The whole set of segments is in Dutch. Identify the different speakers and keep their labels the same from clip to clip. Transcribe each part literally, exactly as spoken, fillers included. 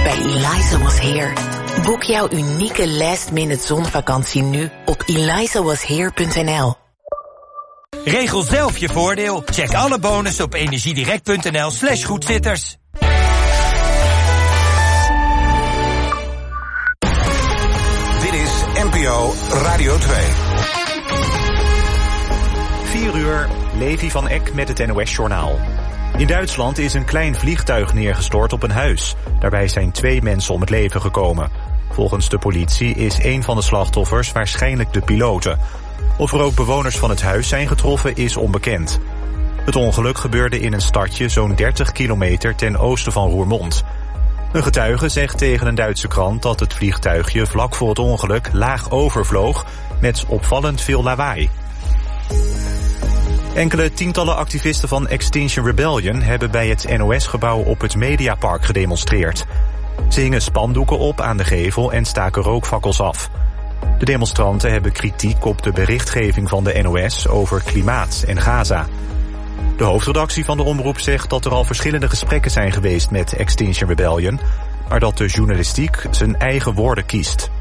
Speaker 1: bij Eliza Was Here. Boek jouw unieke last-minute zonvakantie nu op eliza was here punt n l.
Speaker 2: Regel zelf je voordeel. Check alle bonussen op energiedirect punt n l slash goedzitters.
Speaker 3: Dit is N P O Radio twee.
Speaker 4: vier uur, Levi van Eck met het N O S-journaal. In Duitsland is een klein vliegtuig neergestort op een huis. Daarbij zijn twee mensen om het leven gekomen. Volgens de politie is een van de slachtoffers waarschijnlijk de pilote. Of er ook bewoners van het huis zijn getroffen is onbekend. Het ongeluk gebeurde in een stadje zo'n dertig kilometer ten oosten van Roermond. Een getuige zegt tegen een Duitse krant dat het vliegtuigje vlak voor het ongeluk laag overvloog met opvallend veel lawaai. Enkele tientallen activisten van Extinction Rebellion hebben bij het N O S-gebouw op het Mediapark gedemonstreerd. Ze hingen spandoeken op aan de gevel en staken rookfakkels af. De demonstranten hebben kritiek op de berichtgeving van de N O S over klimaat en Gaza. De hoofdredactie van de omroep zegt dat er al verschillende gesprekken zijn geweest met Extinction Rebellion, maar dat de journalistiek zijn eigen woorden kiest.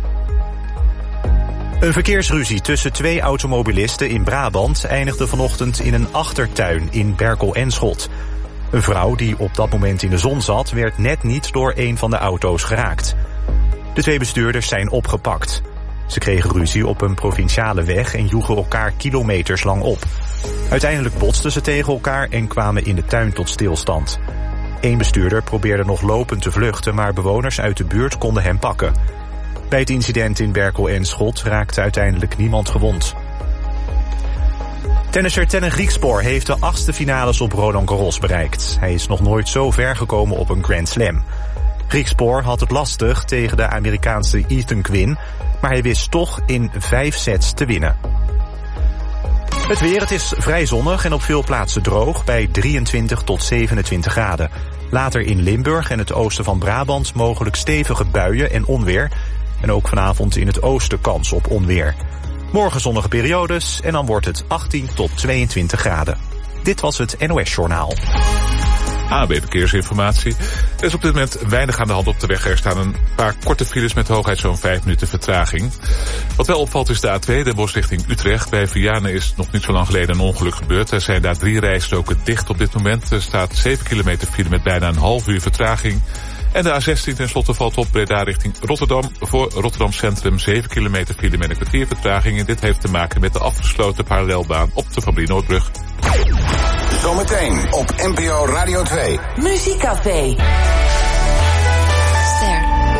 Speaker 4: Een verkeersruzie tussen twee automobilisten in Brabant eindigde vanochtend in een achtertuin in Berkel-en-Schot. Een vrouw die op dat moment in de zon zat, werd net niet door een van de auto's geraakt. De twee bestuurders zijn opgepakt. Ze kregen ruzie op een provinciale weg en joegen elkaar kilometers lang op. Uiteindelijk botsten ze tegen elkaar en kwamen in de tuin tot stilstand. Eén bestuurder probeerde nog lopend te vluchten, maar bewoners uit de buurt konden hem pakken. Bij het incident in Berkel-en-Schot raakte uiteindelijk niemand gewond. Tennisser Tennent Griekspoor heeft de achtste finales op Roland Garros bereikt. Hij is nog nooit zo ver gekomen op een Grand Slam. Griekspoor had het lastig tegen de Amerikaanse Ethan Quinn, maar hij wist toch in vijf sets te winnen. Het weer, het is vrij zonnig en op veel plaatsen droog bij drieëntwintig tot zevenentwintig graden. Later in Limburg en het oosten van Brabant mogelijk stevige buien en onweer. En ook vanavond in het oosten kans op onweer. Morgen zonnige periodes en dan wordt het achttien tot tweeëntwintig graden. Dit was het N O S-journaal.
Speaker 5: A B Verkeersinformatie. Er is op dit moment weinig aan de hand op de weg. Er staan een paar korte files met hooguit zo'n vijf minuten vertraging. Wat wel opvalt is de A twee, Den Bosch richting Utrecht. Bij Vianen is nog niet zo lang geleden een ongeluk gebeurd. Er zijn daar drie rijstroken dicht op dit moment. Er staat zeven kilometer file met bijna een half uur vertraging. En de A zestien tenslotte valt op Breda richting Rotterdam. Voor Rotterdam Centrum zeven kilometer file met een kwartier vertraging. En dit heeft te maken met de afgesloten parallelbaan op de Van Brienoordbrug.
Speaker 3: Zometeen op N P O Radio twee.
Speaker 1: Muziekcafé. Ster.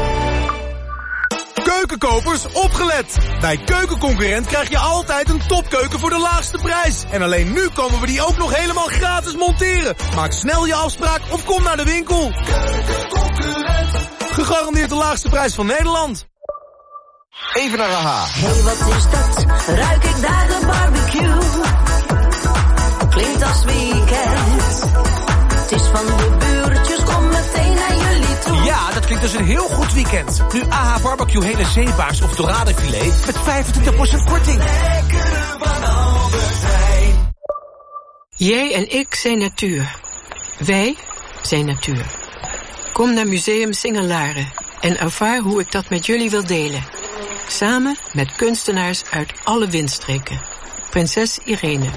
Speaker 6: Keukenkopers, opgelet! Bij Keukenconcurrent krijg je altijd een topkeuken voor de laagste prijs. En alleen nu komen we die ook nog helemaal gratis monteren. Maak snel je afspraak of kom naar de winkel. Keukenconcurrent. Gegarandeerd de laagste prijs van Nederland. Even naar A H.
Speaker 7: Hey, wat is dat? Ruik ik daar de barbecue? Klinkt als weekend. Het is van de buurtjes, kom meteen naar jullie toe.
Speaker 8: Ja, dat klinkt als een heel goed weekend. Nu A H Barbecue hele zeebaars of doradenfilet met vijfentwintig procent korting.
Speaker 7: Lekkere van Albert Heijn.
Speaker 9: Jij en ik zijn natuur. Wij zijn natuur. Kom naar Museum Singelaren en ervaar hoe ik dat met jullie wil delen. Samen met kunstenaars uit alle windstreken. Prinses Irene.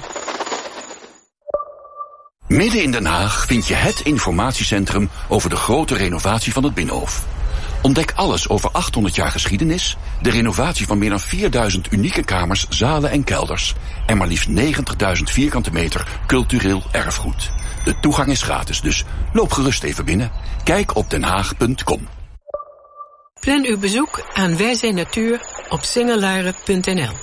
Speaker 10: Midden in Den Haag vind je het informatiecentrum over de grote renovatie van het Binnenhof. Ontdek alles over achthonderd jaar geschiedenis, de renovatie van meer dan vierduizend unieke kamers, zalen en kelders en maar liefst negentigduizend vierkante meter cultureel erfgoed. De toegang is gratis, dus loop gerust even binnen. Kijk op den haag punt com.
Speaker 9: Plan uw bezoek aan Wij zijn Natuur op singelaren punt n l.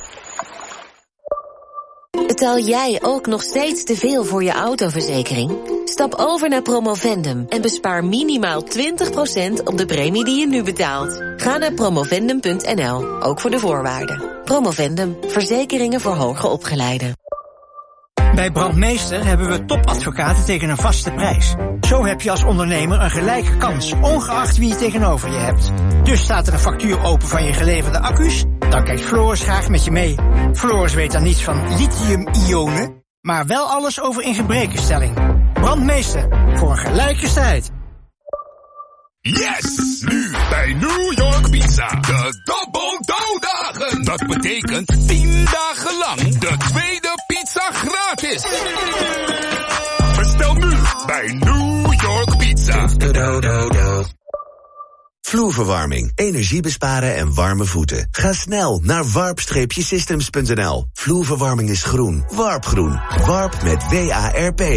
Speaker 11: Betaal jij ook nog steeds te veel voor je autoverzekering? Stap over naar Promovendum en bespaar minimaal twintig procent op de premie die je nu betaalt. Ga naar promovendum punt n l, ook voor de voorwaarden. Promovendum, verzekeringen voor hoger opgeleiden.
Speaker 12: Bij Brandmeester hebben we topadvocaten tegen een vaste prijs. Zo heb je als ondernemer een gelijke kans, ongeacht wie je tegenover je hebt. Dus staat er een factuur open van je geleverde accu's, dan kijkt Floris graag met je mee. Floris weet dan niets van lithium-ionen, maar wel alles over ingebrekenstelling. Brandmeester, voor een gelijke strijd.
Speaker 13: Yes! Nu bij New York Pizza. De Double Dough dagen. Dat betekent tien dagen lang de tweede pizza gratis. Bestel nu bij New York Pizza.
Speaker 14: Vloerverwarming, energie besparen en warme voeten. Ga snel naar warp systems punt n l. Vloerverwarming is groen. Warpgroen. Warp met W A R P.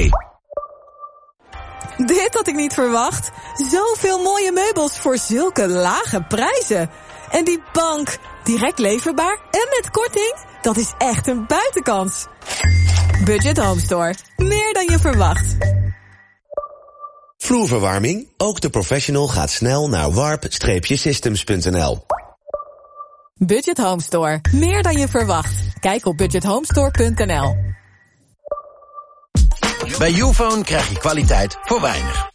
Speaker 15: Dit had ik niet verwacht. Zoveel mooie meubels voor zulke lage prijzen. En die bank, direct leverbaar en met korting. Dat is echt een buitenkans. Budget Home Store. Meer dan je verwacht.
Speaker 14: Vloerverwarming, ook de professional gaat snel naar warp systems punt n l.
Speaker 15: Budget Home Store. Meer dan je verwacht. Kijk op budget homestore punt n l.
Speaker 16: Bij Youfone krijg je kwaliteit voor weinig.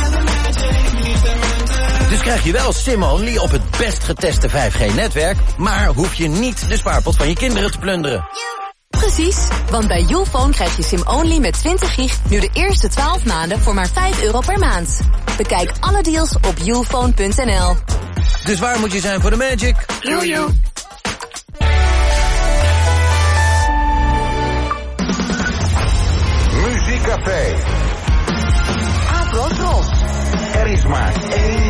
Speaker 16: Dus krijg je wel SIM-only op het best geteste vijf G-netwerk... maar hoef je niet de spaarpot van je kinderen te plunderen.
Speaker 17: Precies, want bij Youfone krijg je SIM-only met twintig gig... nu de eerste twaalf maanden voor maar vijf euro per maand. Bekijk alle deals op youfone punt n l.
Speaker 16: Dus waar moet je zijn voor de magic?
Speaker 17: Jojo.
Speaker 3: Muziekcafé.
Speaker 7: Afro.
Speaker 3: Er is maar één.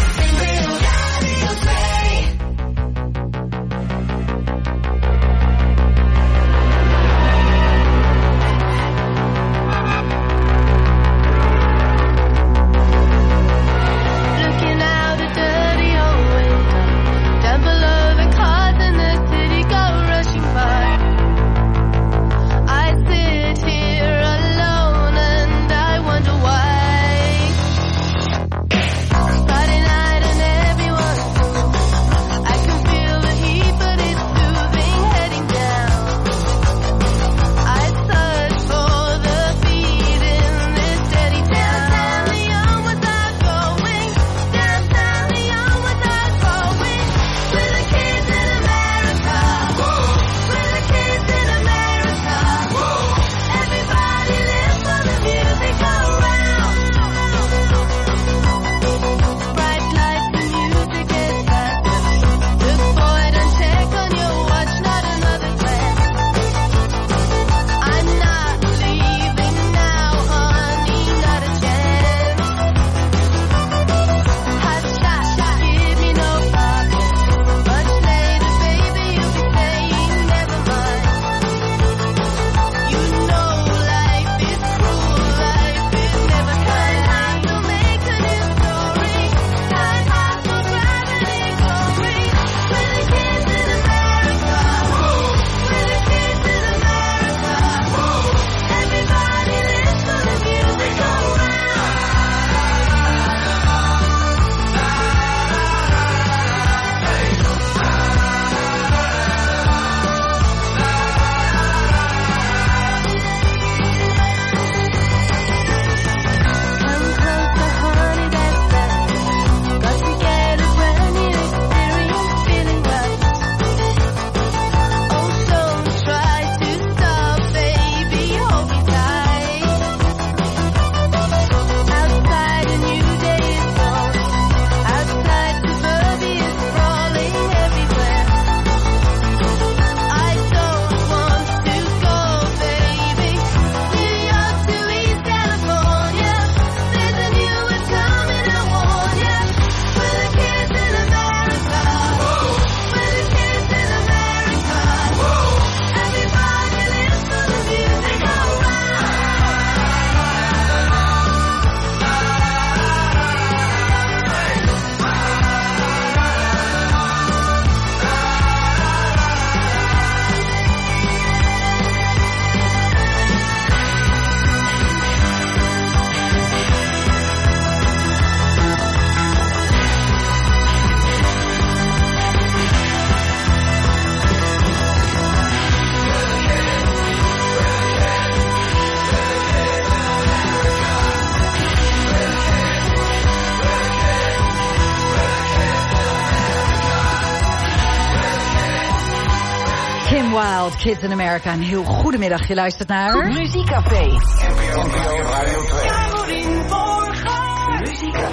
Speaker 18: Wild, Kids in America. Een heel goedemiddag, je luistert naar...
Speaker 7: Muziekcafé.
Speaker 3: N P O Radio twee.
Speaker 7: Caroline Borgen. Muziekcafé.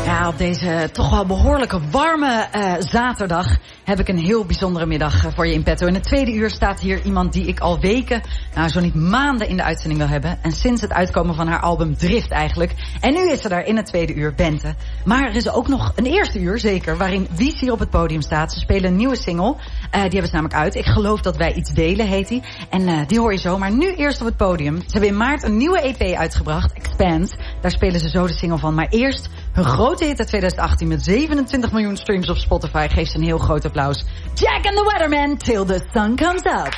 Speaker 18: Ja, op deze toch wel behoorlijke warme uh, zaterdag heb ik een heel bijzondere middag uh, voor je in petto. In het tweede uur staat hier iemand die ik al weken, nou zo niet maanden in de uitzending wil hebben. En sinds het uitkomen van haar album Drift eigenlijk. En nu is ze daar in het tweede uur, Bente. Maar er is ook nog een eerste uur, zeker, waarin Wies hier op het podium staat. Ze spelen een nieuwe single, uh, die hebben ze namelijk uit. Ik geloof dat wij iets delen, heet die. En uh, die hoor je zo, maar nu eerst op het podium. Ze hebben in maart een nieuwe E P uitgebracht, Expand. Daar spelen ze zo de single van. Maar eerst hun grote hit uit twintig achttien met zevenentwintig miljoen streams op Spotify. Geeft ze een heel groot applaus. Jack and the Weatherman, Till the Sun Comes Up.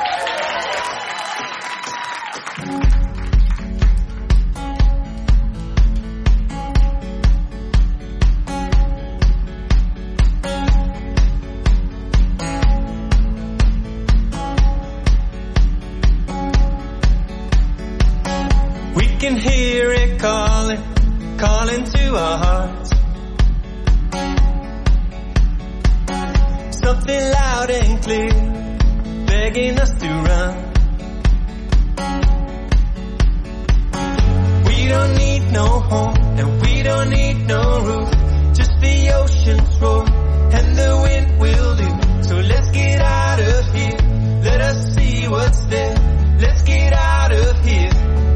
Speaker 19: We can hear it calling, calling to our hearts. Something loud and clear, begging us to run. We don't need no home, and we don't need no roof. Just the ocean's roar, and the wind will do. So let's get out of here, let us see what's there. Let's get out of here.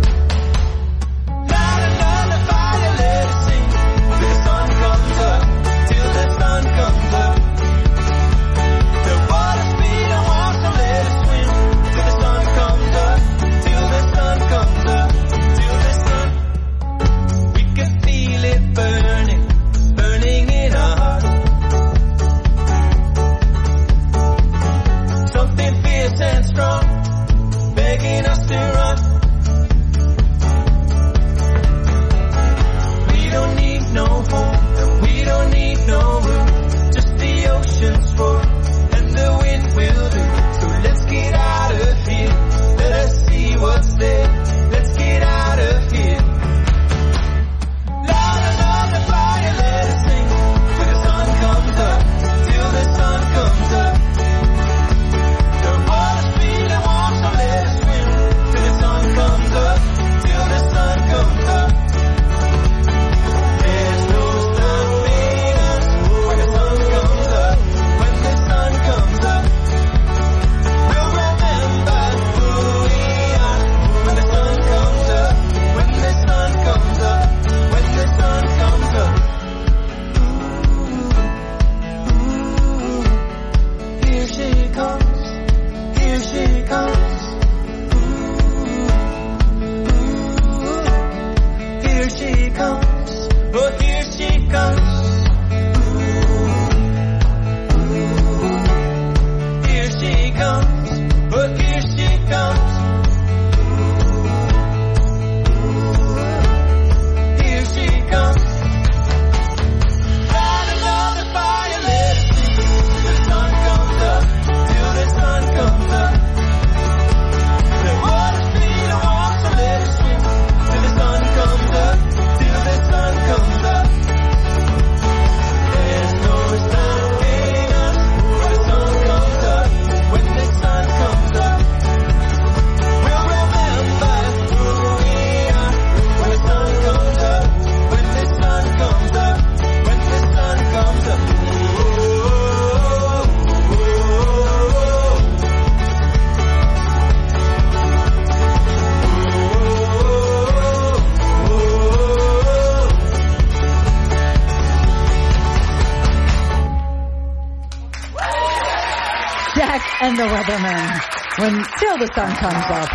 Speaker 18: And the Weatherman, when till the sun comes up.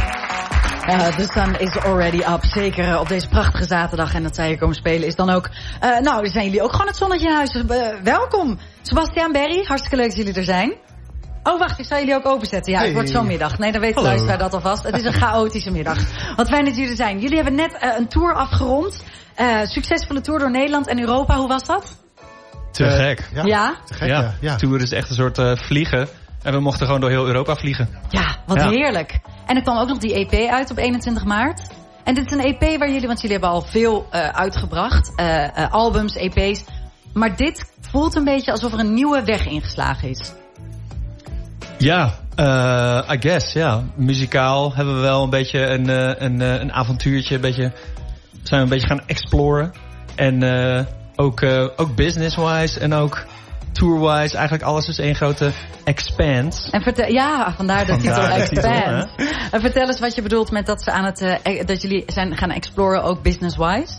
Speaker 18: Uh, the sun is already up. Zeker uh, op deze prachtige zaterdag. En dat zij hier komen spelen is dan ook... Uh, nou, zijn jullie ook gewoon het zonnetje in huis. Uh, welkom. Sebastiaan, Berry, hartstikke leuk dat jullie er zijn. Oh, wacht, ik zal jullie ook openzetten. Ja, hey. Het wordt zo'n middag. Nee, dan weet de luisteraar dat alvast. Het is een chaotische middag. Wat fijn dat jullie er zijn. Jullie hebben net uh, een tour afgerond. Uh, succesvolle tour door Nederland en Europa. Hoe was dat?
Speaker 20: Te uh, gek.
Speaker 18: Ja? Ja?
Speaker 20: Te gek, ja. ja. De tour is echt een soort uh, vliegen. En we mochten gewoon door heel Europa vliegen.
Speaker 18: Ja, wat ja. heerlijk. En er kwam ook nog die E P uit op eenentwintig maart. En dit is een E P waar jullie, want jullie hebben al veel uh, uitgebracht. Uh, uh, albums, E P's. Maar dit voelt een beetje alsof er een nieuwe weg ingeslagen is.
Speaker 20: Ja, uh, I guess, ja. Muzikaal hebben we wel een beetje een, uh, een, uh, een avontuurtje. Een beetje, zijn we een beetje gaan exploren. En uh, ook, uh, ook business-wise en ook tour-wise. Eigenlijk alles is één grote expand.
Speaker 18: En vertel, ja, vandaar de titel
Speaker 20: Vandaar de
Speaker 18: expand.
Speaker 20: titel,
Speaker 18: en vertel eens wat je bedoelt met dat, ze aan het, uh, dat jullie zijn gaan exploren ook business-wise.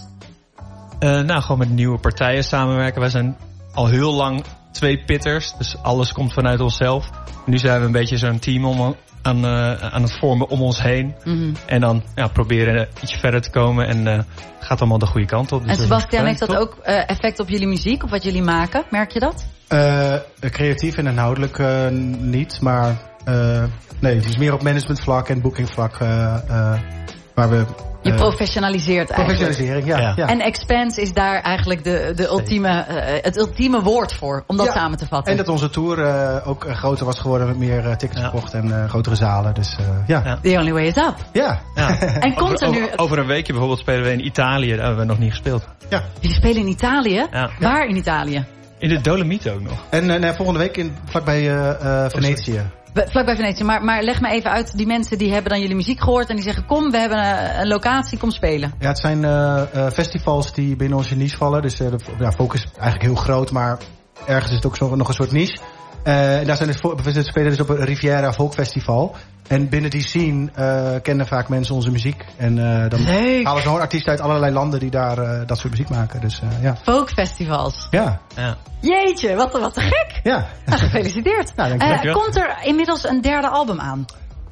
Speaker 20: Uh, nou, gewoon met nieuwe partijen samenwerken. Wij zijn al heel lang twee pitters, dus alles komt vanuit onszelf. Nu zijn we een beetje zo'n team om, aan, uh, aan het vormen om ons heen. Mm-hmm. En dan ja, proberen iets verder te komen en uh, gaat allemaal de goede kant op. Dus
Speaker 18: en Sebastian, heeft dat ook uh, effect op jullie muziek, of wat jullie maken? Merk je dat?
Speaker 21: Uh, creatief en inhoudelijk uh, niet, maar uh, nee, het is meer op managementvlak en bookingvlak uh, uh, waar we...
Speaker 18: Je professionaliseert eigenlijk.
Speaker 21: Professionalisering, ja. ja.
Speaker 18: ja. En expense is daar eigenlijk de, de ultieme, uh, het ultieme woord voor, om dat ja. samen te vatten.
Speaker 21: En dat onze tour uh, ook uh, groter was geworden met meer uh, tickets verkocht ja. en uh, grotere zalen. Dus uh, ja.
Speaker 18: ja. The only way is up.
Speaker 21: Ja.
Speaker 20: ja.
Speaker 18: En komt
Speaker 20: over,
Speaker 18: er nu...
Speaker 20: Over, over een weekje bijvoorbeeld spelen we in Italië. Daar hebben we nog niet gespeeld.
Speaker 21: Ja.
Speaker 18: Jullie spelen in Italië?
Speaker 20: Ja.
Speaker 18: Waar in Italië?
Speaker 20: In de Dolomieten ook nog.
Speaker 21: En uh, nee, volgende week in, vlakbij uh, uh, Venetië.
Speaker 18: Vlakbij Venetië, maar, maar leg me even uit, die mensen die hebben dan jullie muziek gehoord en die zeggen, kom, we hebben een, een locatie, kom spelen.
Speaker 21: Ja, het zijn uh, uh, festivals die binnen onze niche vallen, dus uh, de ja, focus is eigenlijk heel groot, maar ergens is het ook zo, nog een soort niche. Uh, en daar zijn dus, we spelen dus op een Riviera Folk Festival. En binnen die scene uh, kennen vaak mensen onze muziek. En uh, dan
Speaker 18: Leuk.
Speaker 21: halen ze gewoon artiesten uit allerlei landen die daar uh, dat soort muziek maken. Dus, uh, ja.
Speaker 18: Folkfestivals.
Speaker 21: Ja.
Speaker 20: ja.
Speaker 18: Jeetje, wat, wat te gek.
Speaker 21: Ja.
Speaker 18: Nou, gefeliciteerd.
Speaker 21: Nou, uh,
Speaker 18: komt er inmiddels een derde album aan?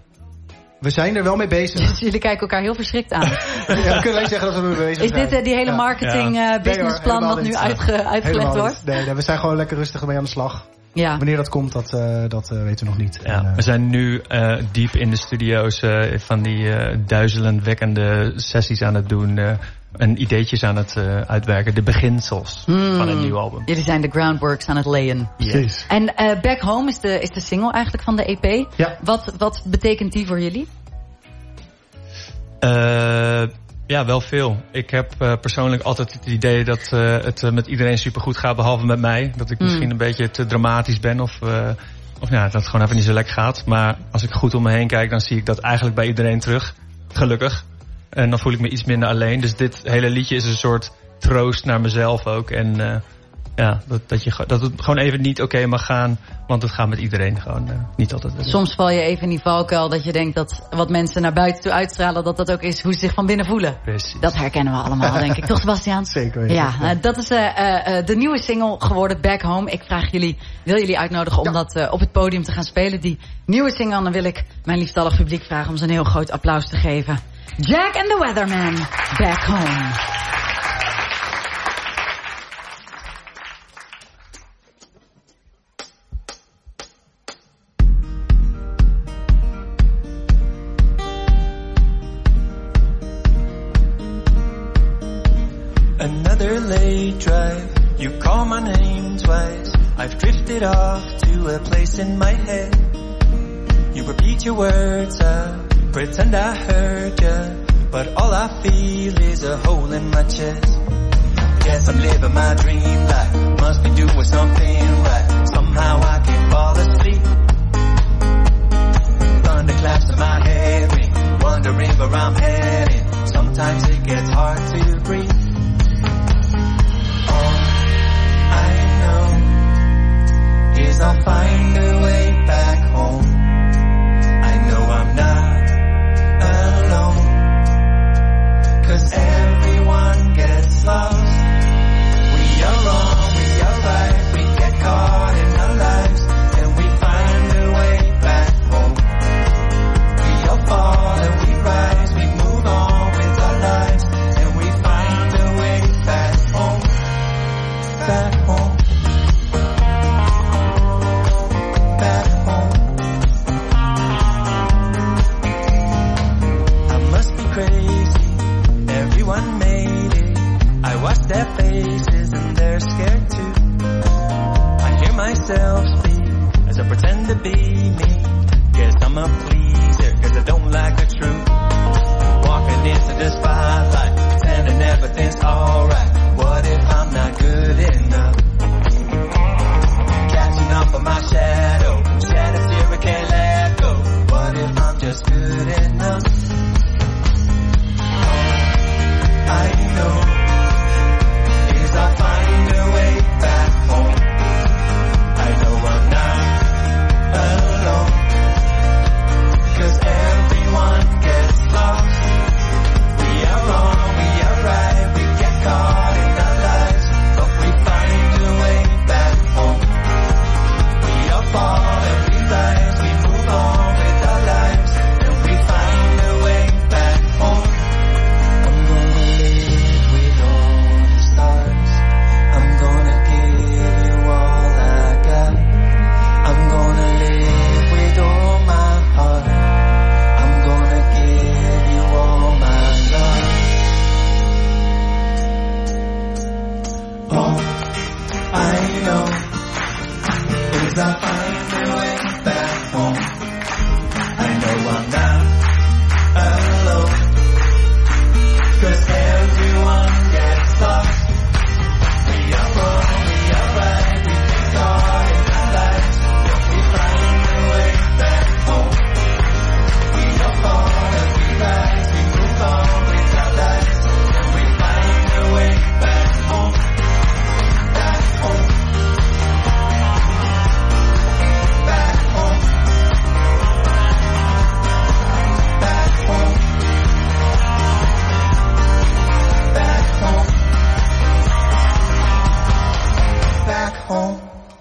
Speaker 21: We zijn er wel mee bezig.
Speaker 18: Dus jullie kijken elkaar heel verschrikt aan.
Speaker 21: Ja, we kunnen alleen zeggen dat we mee bezig
Speaker 18: is
Speaker 21: zijn.
Speaker 18: Is dit uh, die hele marketing ja. uh, businessplan nee, wat nu uitge, uitgelegd wordt?
Speaker 21: Nee, nee, we zijn gewoon lekker rustig mee aan de slag.
Speaker 18: Ja.
Speaker 21: Wanneer dat komt, dat, uh, dat uh, weten we nog niet.
Speaker 20: Ja,
Speaker 21: en, uh,
Speaker 20: we zijn nu uh, diep in de studio's uh, van die uh, duizelendwekkende sessies aan het doen. Uh, en ideetjes aan het uh, uitwerken. De beginsels mm. van een nieuw album.
Speaker 18: Jullie zijn de groundworks aan het layen.
Speaker 21: Precies.
Speaker 18: En uh, Back Home is de, is de single eigenlijk van de E P.
Speaker 21: Ja.
Speaker 18: Wat, wat betekent die voor jullie?
Speaker 20: Uh, ja, wel veel. Ik heb uh, persoonlijk altijd het idee dat uh, het uh, met iedereen supergoed gaat, behalve met mij. Dat ik mm. misschien een beetje te dramatisch ben of, uh, of ja, dat het gewoon even niet zo lekker gaat. Maar als ik goed om me heen kijk, dan zie ik dat eigenlijk bij iedereen terug. Gelukkig. En dan voel ik me iets minder alleen. Dus dit hele liedje is een soort troost naar mezelf ook. En uh, ja, dat, dat, je, dat het gewoon even niet oké okay mag gaan. Want het gaat met iedereen gewoon uh, niet altijd.
Speaker 18: Soms val je even in die valkuil dat je denkt dat wat mensen naar buiten toe uitstralen, dat dat ook is hoe ze zich van binnen voelen.
Speaker 20: Precies.
Speaker 18: Dat herkennen we allemaal, denk ik. Toch, Sebastian?
Speaker 21: Zeker weten.
Speaker 18: Ja, uh, dat is uh, uh, de nieuwe single geworden, Back Home. Ik vraag jullie, wil jullie uitnodigen om ja. dat uh, op het podium te gaan spelen. Die nieuwe single, en dan wil ik mijn liefstallig publiek vragen om ze een heel groot applaus te geven. Jack and the Weatherman, Back Home.
Speaker 19: Another late drive, you call my name twice. I've drifted off to a place in my head. You repeat your words, I pretend I heard ya, but all I feel is a hole in my chest. Guess I'm living my dream life, must be doing something right. Somehow I can fall asleep. Thunderclaps in my head ring, wondering where I'm heading. Sometimes it gets hard to breathe. Is I'll find a way back home. I know I'm not alone, 'cause everyone gets lost. We are wrong, we are right, we get caught in our lives, and we find a way back home. We all fall and we rise, we move on with our lives, and we find a way back home, back home. Everyone made it. I watch their faces and they're scared too. I hear myself speak as I pretend to be me. Guess I'm a pleaser 'cause I don't like the truth. Walking into the spotlight, pretending everything's alright. What if I'm not good enough? Catching up on my shadow, shadow fear I can't let go. What if I'm just good enough? I know is I'll find 'cause I find my way back home. I know I'm not alone, 'cause everyone gets lost. We are wrong, we are right, we can start in our lives. We find our way back home. We are fall as we rise, we move on with our lives. And we find our way back home. Back home. Back home. Back home. Back home. Back home.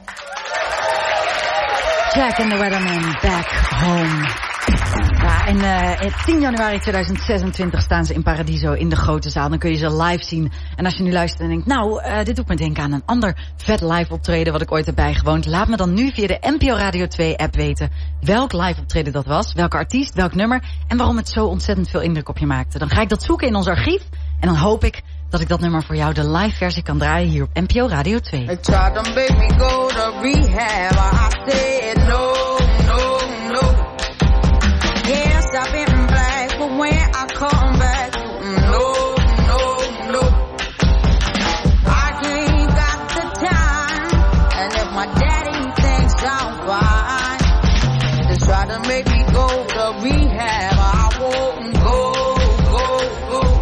Speaker 18: Jack and the Weatherman, Back Home. Ja, en uh, tien januari tweeduizend zesentwintig staan ze in Paradiso in de grote zaal. Dan kun je ze live zien. En als je nu luistert en denkt, nou, uh, dit doet me denken aan een ander vet live optreden wat ik ooit heb bijgewoond. Laat me dan nu via de N P O Radio twee app weten welk live optreden dat was, welke artiest, welk nummer en waarom het zo ontzettend veel indruk op je maakte. Dan ga ik dat zoeken in ons archief en dan hoop ik dat ik dat nummer voor jou de live versie kan draaien hier op N P O Radio twee.
Speaker 2: They tried to make me go to rehab. I said no, no, no. Yes, I've been black, but when I come back, no, no, no. I ain't got the time, and if my daddy thinks I'm fine, they try to make me go to rehab. I won't go, go, go.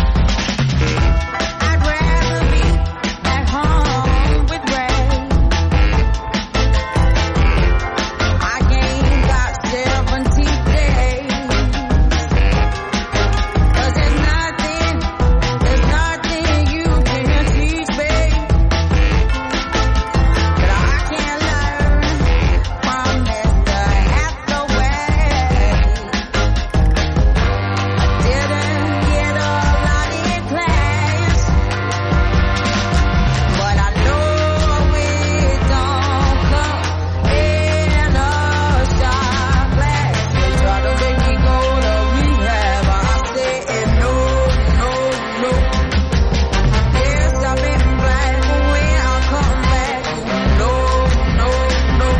Speaker 2: I'd rather be at home with Ray. I ain't got seventy days. 'Cause there's nothing, there's nothing you can teach me that I can learn from Mister Hathaway. I didn't get a lot in class, but I know it don't come in a shot glass. They try to make me go to rehab. I said no, no, no. Yes, I've been black, but when I come back, no, no, no.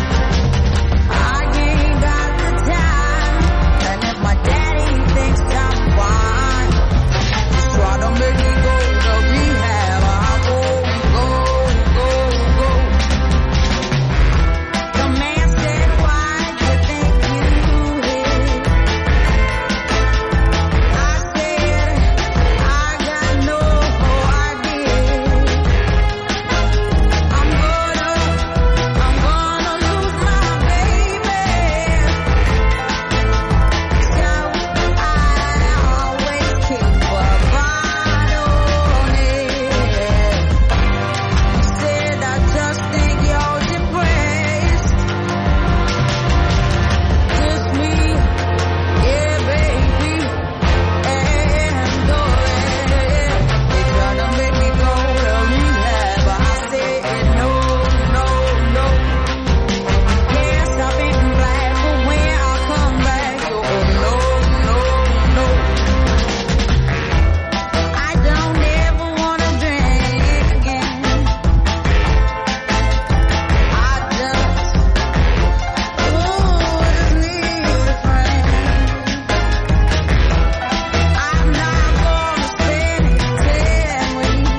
Speaker 2: I ain't got the time, and if my daddy thinks I'm fine, just try to make me go to rehab. I won't go, go, go. The man said, why do you think you hid? I said, I got no idea. I'm gonna, I'm gonna lose my baby. So I always keep a bottle on it. Said I just think you're depressed. Just me, yeah, baby, and the rest. They try to make me go to rehab. I said no, no, no. Yes, I've been black, but when I come back, oh no, no, no. I don't ever wanna drink again. I just, ooh, just need a friend. I'm not gonna spend ten weeks.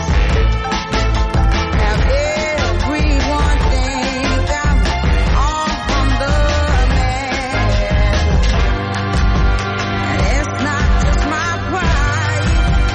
Speaker 2: Have everyone think I'm on the man. And it's not just my pride.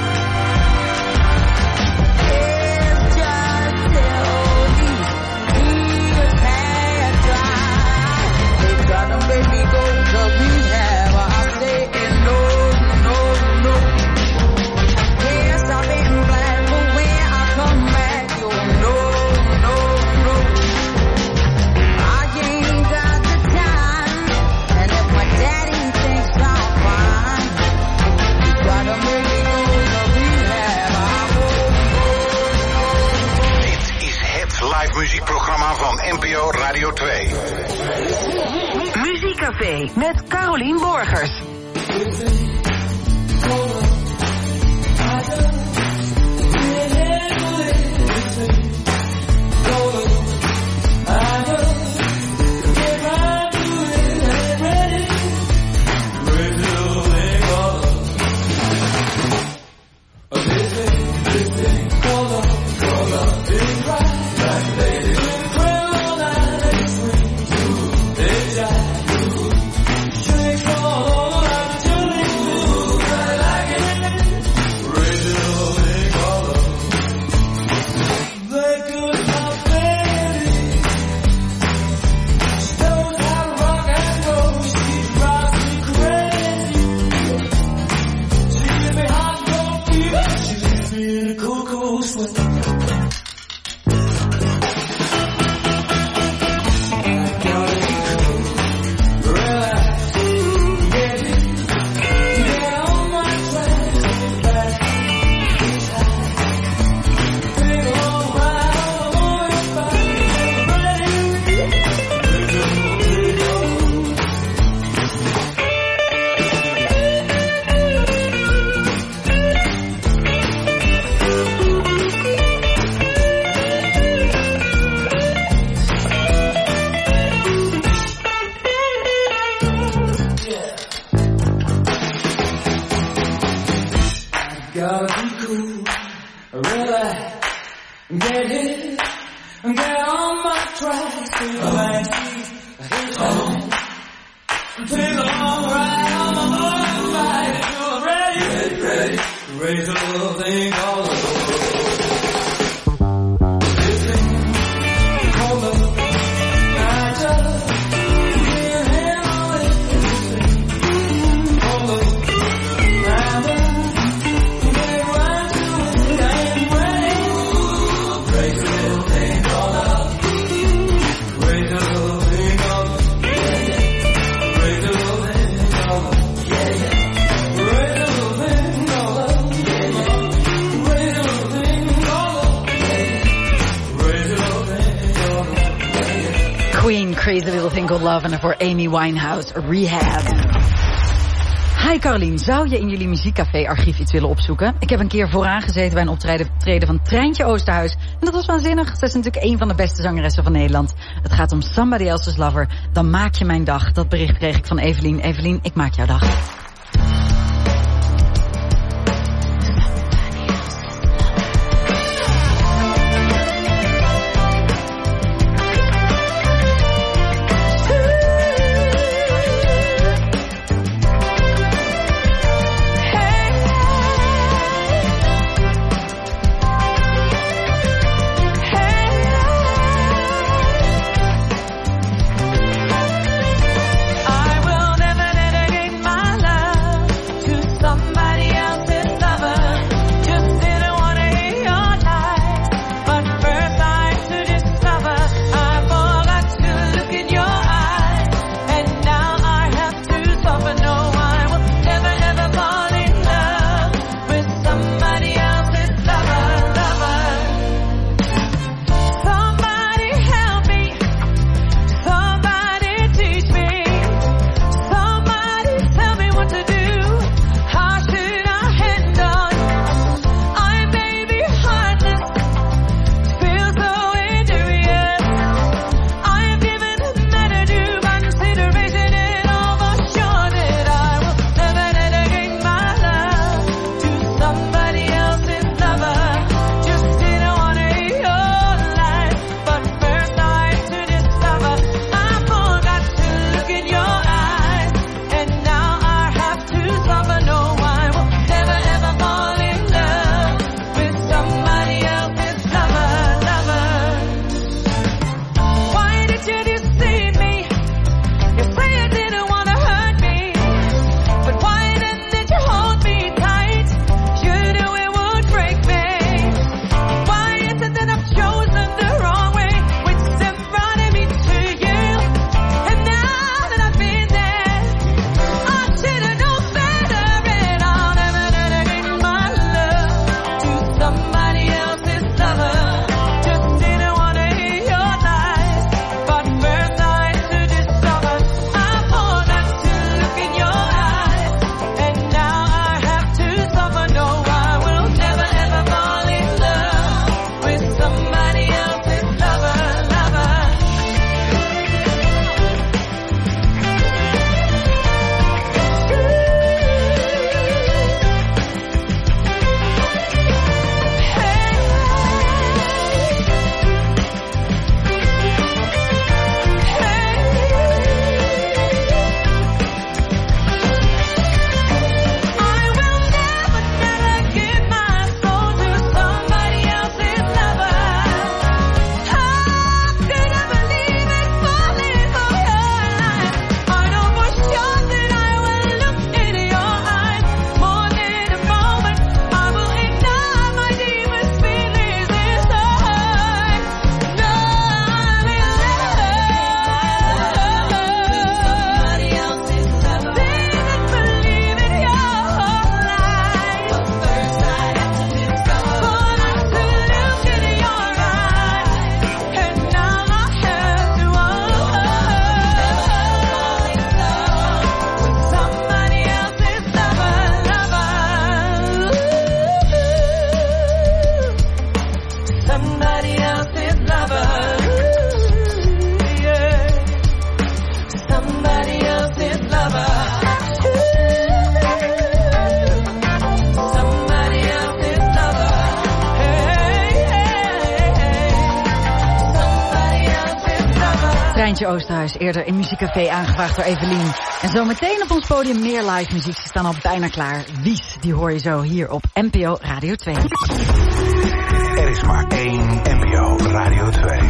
Speaker 2: It's just till these years had dried. They try to make me go to rehab. I said no, no, no. Yes, I've been black, but when I come back, you no, no, no. I ain't got the time, and if my daddy thinks I'm fine, he try to make me go to rehab. I won't go.
Speaker 3: Dit is het live muziekprogramma van N P O Radio twee.
Speaker 1: Muziekcafé met Carolien Borgers.
Speaker 19: I
Speaker 2: Get on my track, feel like it's home. Take a long ride on my motorbike. You're ready, ready, ready. Raise a little thing called love. This thing called love. I just can't handle it. This thing called love. I'm get right to it. I ain't ready. Raise a little thing called love. Raise a little thing called love. Raise a little thing called love. Yeah, yeah. Raise a little thing called love.
Speaker 18: Queen, Crazy Little Thing Called Love. En daarvoor Amy Winehouse, Rehab. Hi Carolien, zou je in jullie muziekcafé-archief iets willen opzoeken? Ik heb een keer vooraan gezeten bij een optreden van Treintje Oosterhuis. En dat was waanzinnig. Zij is natuurlijk een van de beste zangeressen van Nederland. Het gaat om Somebody Else's Lover. Dan maak je mijn dag. Dat bericht kreeg ik van Evelien. Evelien, ik maak jouw dag.
Speaker 2: I will never dedicate my life
Speaker 18: Tijntje Oosterhuis, eerder in Muziekcafé aangevraagd door Evelien. En zometeen op ons podium meer live muziek. Ze staan al bijna klaar. Wies, die hoor je zo hier op N P O Radio twee.
Speaker 4: Er is maar één N P O Radio twee.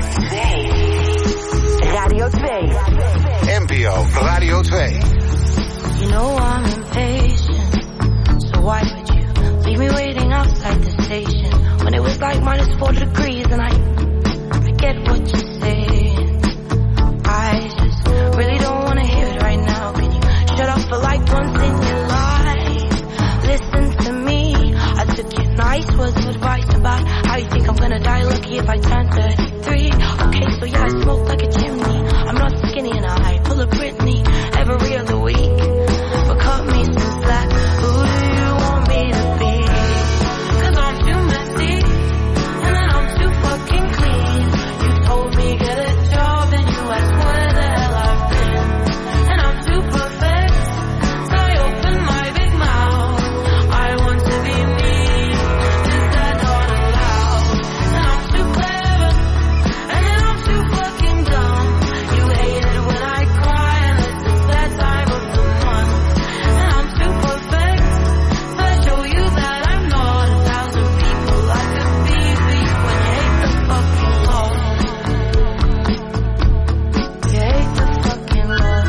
Speaker 7: Radio twee.
Speaker 4: N P O Radio twee.
Speaker 22: You know I'm impatient, so why would you leave me waiting outside the station when it was like minus four degrees and I, I get what you're saying. I just really don't want to hear it right now. Can you shut up for like once in your life? Listen to me. I took your nice words of advice about how you think I'm gonna die lucky if I turn thirty-three. Okay, so yeah, I smoke like a chimney. I'm not skinny and I pull a Britney every other week. But cut me some slack. Who do you want me to be? Cause I'm too messy and then I'm too fucking clean. You told me get a job and you asked where the hell I've been. And I'm too perfect, so I open my big mouth. I want to be me, is that not allowed? And I'm too clever, and then I'm too fucking dumb. You hate it when I cry unless it's that time of the month. And I'm too perfect, so I show you that I'm not a thousand people I could be for you when you hate the fucking law. You hate the fucking law.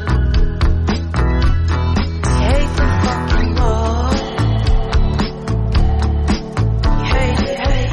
Speaker 22: You hate the fucking law. You hate it, hate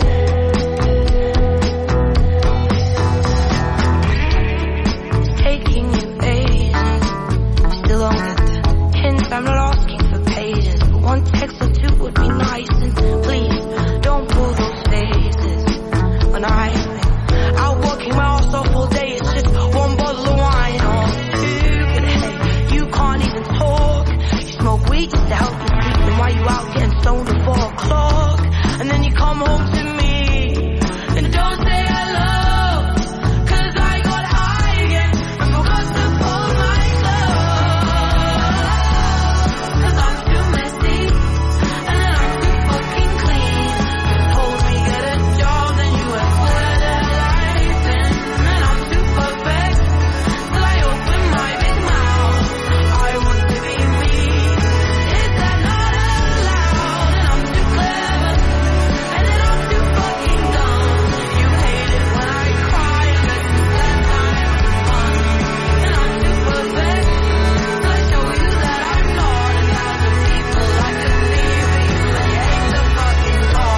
Speaker 22: it. It's taking you ages. Still don't get the hints. I'm not asking for pages, but one text or two would be nice. And please don't pull those faces when I'm out working my ass off all day. It's just one bottle of wine or two. But hey, you can't even talk. You smoke weed just to help you sleep. And while you out getting stoned at four o'clock, and then you come home to me and don't say hello. Cause I got high again and forgot to pull my clothes. Cause I'm too messy and then I'm too fucking clean. You told me get a job, then you asked where the hell I've been. And I'm too perfect, so I open my big mouth. I want to be me, is that not allowed? And I'm too clever, and then I'm too fucking dumb. You hate it when I cry unless it's that time of fun. And I'm too perfect, so I show you that I'm not a thousand people I could be for you when you hate the fucking law.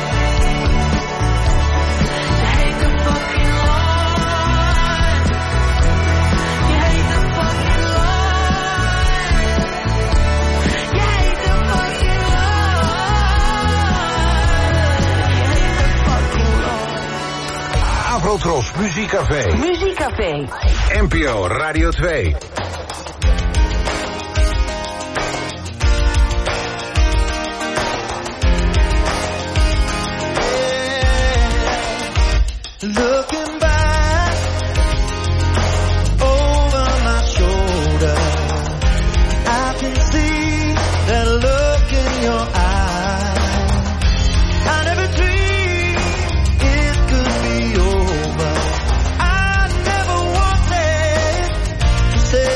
Speaker 22: You hate the fucking law. You hate the fucking law. You hate the fucking law.
Speaker 4: Afrotros Muziekcafé.
Speaker 7: Muziekcafé.
Speaker 4: N P O Radio twee.
Speaker 19: Looking back over my shoulder, I can see that look in your eyes. I never dreamed it could be over. I never wanted to say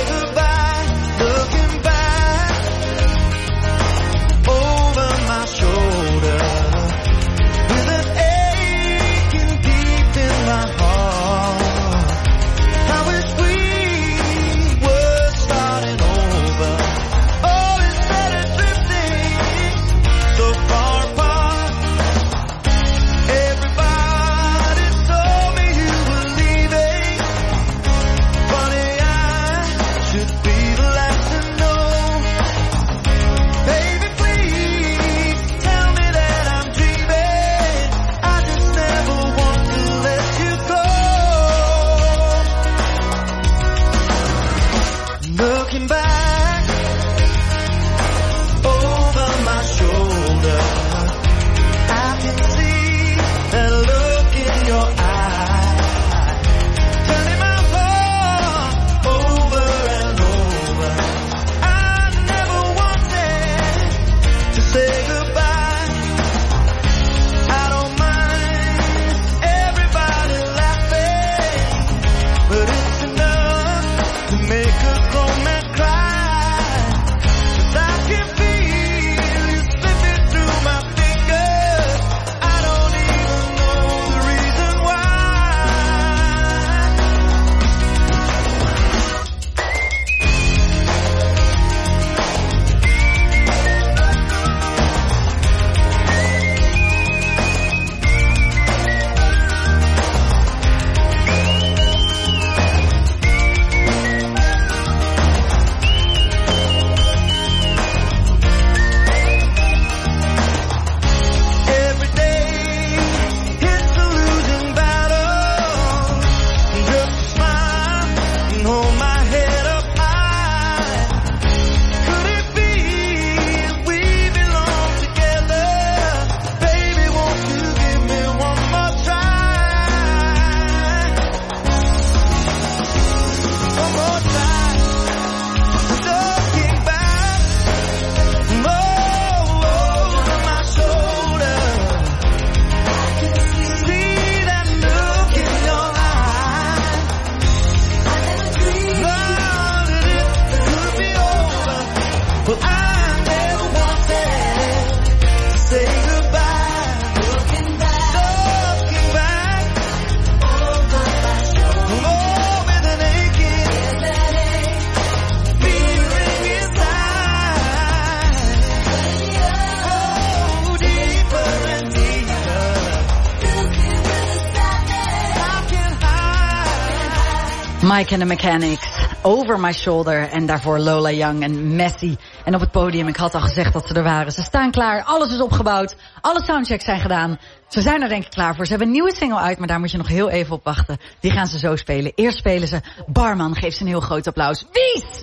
Speaker 18: Mike and the Mechanics, Over My Shoulder. En daarvoor Lola Young en Messi. En op het podium, ik had al gezegd dat ze er waren. Ze staan klaar, alles is opgebouwd. Alle soundchecks zijn gedaan. Ze zijn er denk ik klaar voor. Ze hebben een nieuwe single uit, maar daar moet je nog heel even op wachten. Die gaan ze zo spelen. Eerst spelen ze Barman. Geef ze een heel groot applaus. Wies!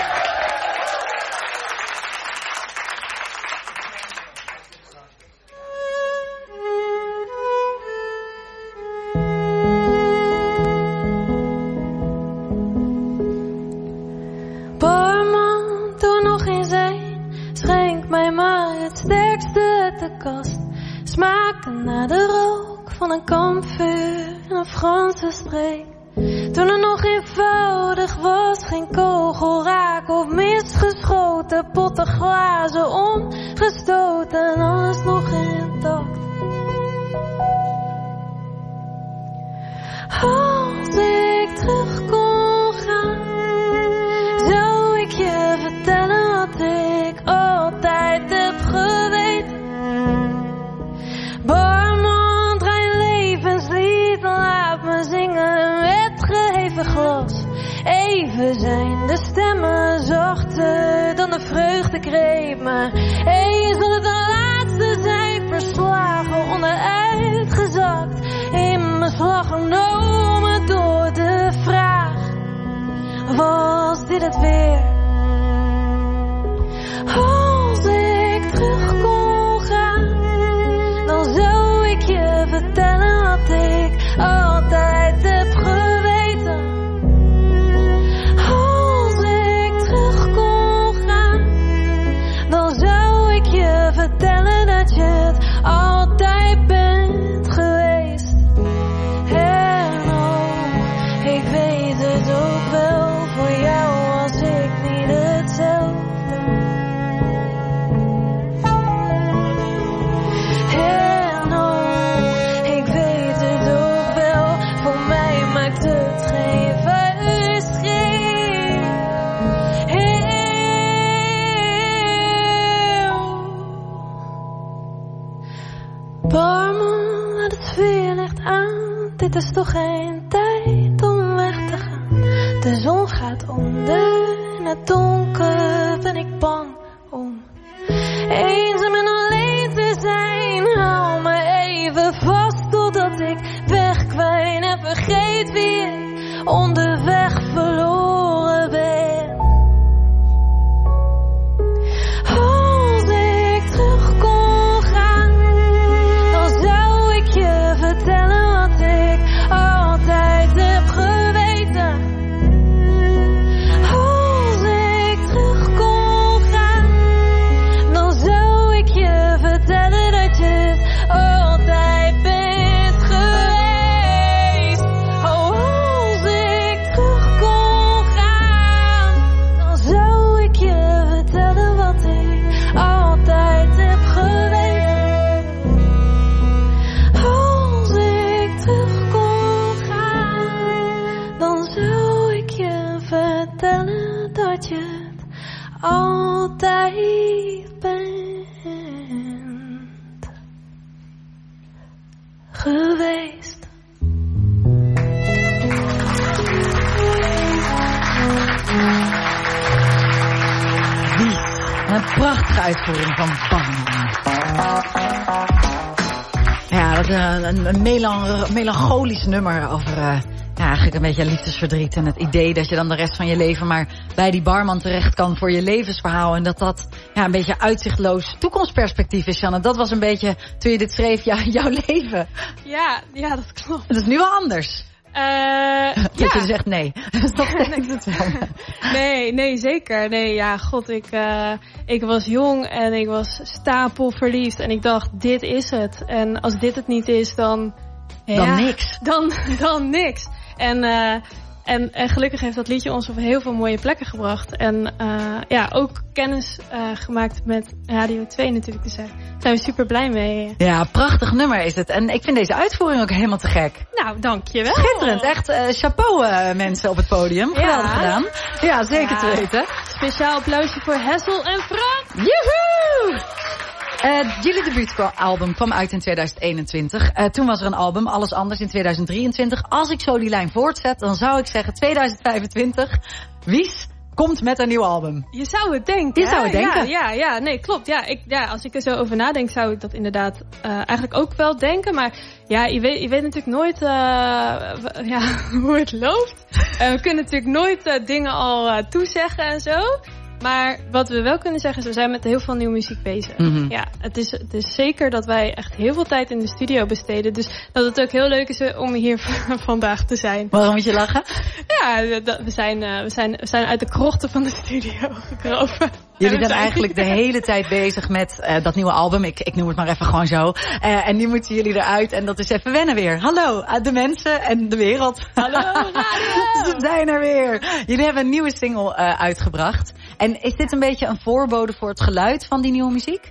Speaker 5: Smaken naar de rook van een kampvuur in een Franse streek. Toen er nog eenvoudig was, geen kogelraak of misgeschoten. Potten glazen omgestoten, alles nog intact. Als ik terug kon gaan, zou ik je vertellen wat ik altijd heb geweten. Barman, draai een levenslied, laat me zingen met geheven glas. Even zijn de stemmen zachter dan de vreugdekreet, maar eens zal het de laatste zijn, verslagen, onderuitgezakt, in beslag genomen door de vraag, was dit het weer? Als ik terug kon gaan, dan zou ik je vertellen wat ik altijd heb geweten. Als ik terug kon gaan, dan zou ik je vertellen dat je het altijd bent geweest. En oh, ik weet het ook wel, voor jou was ik niet hetzelfde. Barman, laat het vuurlicht aan. Dit is toch geen tijd om weg te gaan. De zon gaat onder, in het donker ben ik bang om eenzaam en alleen te zijn. Hou me even vast totdat ik wegkwijn en vergeet wie ik onderweg verloren ben. Als ik terug kon gaan, zou ik je vertellen wat ik altijd heb geweten. Als ik terug kon gaan, dan zou ik je vertellen dat je het altijd bent geweest. Oh, als ik terug kon gaan, dan zou ik je vertellen wat ik altijd heb geweten. Vertellen dat je het altijd bent geweest.
Speaker 18: Wie? Een prachtige uitvoering van Barman. Ja, dat is een, een melan- melancholisch nummer over Uh, ja, eigenlijk een beetje liefdesverdriet en het idee dat je dan de rest van je leven maar bij die barman terecht kan voor je levensverhaal. En dat dat ja, een beetje uitzichtloos toekomstperspectief is, Janne. Dat was een beetje, toen je dit schreef, ja, jouw leven.
Speaker 5: Ja, ja, dat klopt.
Speaker 18: Het is nu wel anders.
Speaker 5: Uh,
Speaker 18: dat
Speaker 5: ja.
Speaker 18: je zegt nee. Dat is nog steeds hetzelfde.
Speaker 5: Nee, nee, zeker. Nee, ja, god, ik, uh, ik was jong en ik was stapelverliefd. En ik dacht, dit is het. En als dit het niet is, dan...
Speaker 18: Dan
Speaker 5: ja,
Speaker 18: niks.
Speaker 5: Dan, dan niks. En, uh, en, en gelukkig heeft dat liedje ons op heel veel mooie plekken gebracht. En uh, ja, ook kennis uh, gemaakt met Radio twee natuurlijk. Dus daar zijn we super blij mee.
Speaker 18: Ja, prachtig nummer is het. En ik vind deze uitvoering ook helemaal te gek.
Speaker 5: Nou, dankjewel.
Speaker 18: Schitterend. Echt uh, chapeau uh, mensen op het podium. Geweldig
Speaker 5: ja.
Speaker 18: gedaan. Ja, zeker ja. te weten.
Speaker 5: Speciaal applausje voor Hessel en Frank.
Speaker 18: Joehoe! Uh, jullie debuutalbum kwam uit in tweeduizend eenentwintig. Uh, toen was er een album, Alles Anders, in tweeduizend drieëntwintig. Als ik zo die lijn voortzet, dan zou ik zeggen tweeduizend vijfentwintig. Wies komt met een nieuw album.
Speaker 6: Je zou het denken.
Speaker 18: Je zou het denken.
Speaker 6: Ja, ja, ja, nee, klopt. Ja, ik, ja, als ik er zo over nadenk, zou ik dat inderdaad uh, eigenlijk ook wel denken. Maar ja, je weet, je weet natuurlijk nooit uh, ja, hoe het loopt. Uh, we kunnen natuurlijk nooit uh, dingen al uh, toezeggen en zo. Maar wat we wel kunnen zeggen is, we zijn met heel veel nieuwe muziek bezig. Mm-hmm. Ja, het is, het is zeker dat wij echt heel veel tijd in de studio besteden. Dus dat het ook heel leuk is om hier vandaag te zijn.
Speaker 18: Waarom moet je lachen?
Speaker 6: Ja, we zijn, uh, we zijn, we zijn uit de krochten van de studio gekropen.
Speaker 18: Jullie zijn eigenlijk de hele tijd bezig met uh, dat nieuwe album. Ik, ik noem het maar even gewoon zo. Uh, en nu moeten jullie eruit. En dat is even wennen weer. Hallo, uh, de mensen en de wereld.
Speaker 6: Hallo, radio.
Speaker 18: Ze zijn er weer. Jullie hebben een nieuwe single uh, uitgebracht. En is dit een beetje een voorbode voor het geluid van die nieuwe muziek?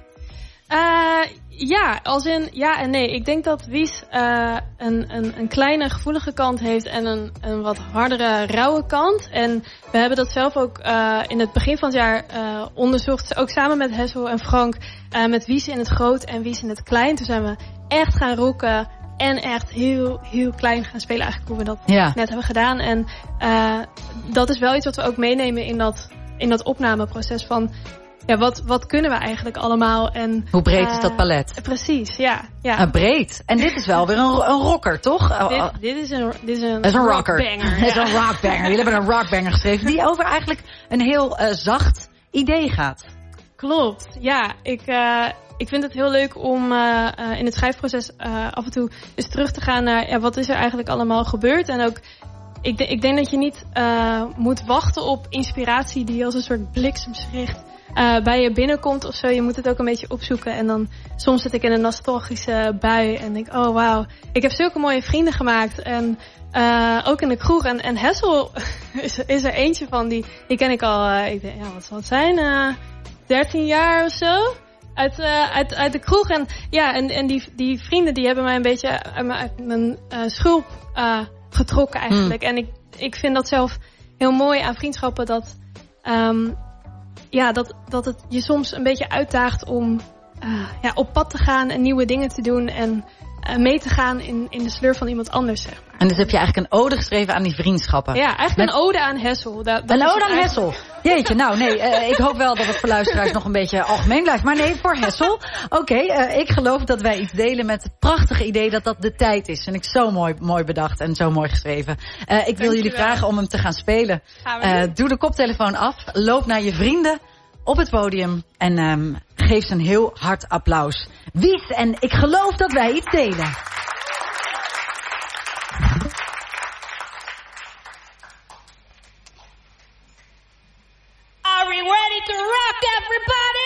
Speaker 6: Uh, ja, als in ja en nee. Ik denk dat Wies uh, een, een, een kleine gevoelige kant heeft en een, een wat hardere, rauwe kant. En we hebben dat zelf ook uh, in het begin van het jaar uh, onderzocht. Ook samen met Hessel en Frank. Uh, met Wies in het groot en Wies in het klein. Toen zijn we echt gaan rocken. En echt heel, heel klein gaan spelen. Eigenlijk hoe we dat ja. net hebben gedaan. En uh, dat is wel iets wat we ook meenemen in dat, in dat opnameproces van... Ja, wat, wat kunnen we eigenlijk allemaal? En,
Speaker 18: hoe breed
Speaker 6: uh,
Speaker 18: is dat palet?
Speaker 6: Precies, ja. ja.
Speaker 18: Uh, breed. En dit is wel weer een, een rocker, toch? Uh,
Speaker 6: dit, dit is een, dit is een,
Speaker 18: is een
Speaker 6: rocker.
Speaker 18: rockbanger. Dit is een rockbanger. Jullie hebben een rockbanger geschreven die over eigenlijk een heel uh, zacht idee gaat.
Speaker 6: Klopt, ja. Ik, uh, ik vind het heel leuk om uh, uh, in het schrijfproces uh, af en toe eens terug te gaan naar... Ja, wat is er eigenlijk allemaal gebeurd? En ook... Ik, de, ik denk dat je niet uh, moet wachten op inspiratie die als een soort bliksemschicht uh, bij je binnenkomt of zo. Je moet het ook een beetje opzoeken. En dan soms zit ik in een nostalgische bui en denk, oh wauw, ik heb zulke mooie vrienden gemaakt. En uh, ook in de kroeg. En, en Hessel is, is er eentje van, die, die ken ik al, uh, ik denk, ja, wat zal het zijn, uh, dertien jaar of zo. Uit, uh, uit, uit de kroeg. En ja, en, en die, die vrienden die hebben mij een beetje uit mijn, uit mijn uh, schulp uh, getrokken eigenlijk. Mm. En ik, ik vind dat zelf heel mooi aan vriendschappen. Dat, um, ja, dat, dat het je soms een beetje uitdaagt om uh, ja, op pad te gaan en nieuwe dingen te doen. En uh, mee te gaan in, in de sleur van iemand anders, zeg maar.
Speaker 18: En dus heb je eigenlijk een ode geschreven aan die vriendschappen.
Speaker 6: Ja, eigenlijk Met... een ode aan Hessel. Dat, dat
Speaker 18: een ode aan Hessel. Eigenlijk... Jeetje, nou nee, uh, ik hoop wel dat het voor luisteraars nog een beetje algemeen blijft. Maar nee, voor Hessel. Oké, okay, uh, ik geloof dat wij iets delen met het prachtige idee dat dat de tijd is. En ik zo mooi, mooi bedacht en zo mooi geschreven. Uh, ik wil jullie vragen om hem te gaan spelen. Uh, doe de koptelefoon af, loop naar je vrienden op het podium en um, geef ze een heel hard applaus. Wies, en ik geloof dat wij iets delen.
Speaker 2: Are we ready to rock, everybody?